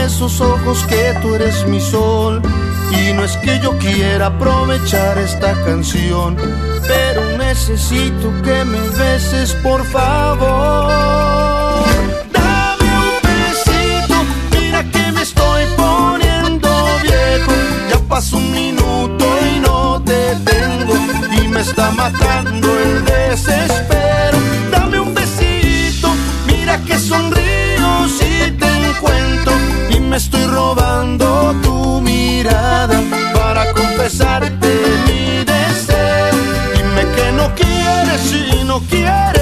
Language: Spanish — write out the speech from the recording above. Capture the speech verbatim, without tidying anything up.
esos ojos que tú eres mi sol. Y no es que yo quiera aprovechar esta canción, pero necesito que me beses, por favor. Dame un besito, mira que me estoy poniendo viejo. Ya pasó un minuto y no te tengo, y me está matando el desespero. Dame un besito, mira que sonrío si te encuentro, y me estoy robando tu mirada para confesarte mi deseo. Dime que no quieres y no quieres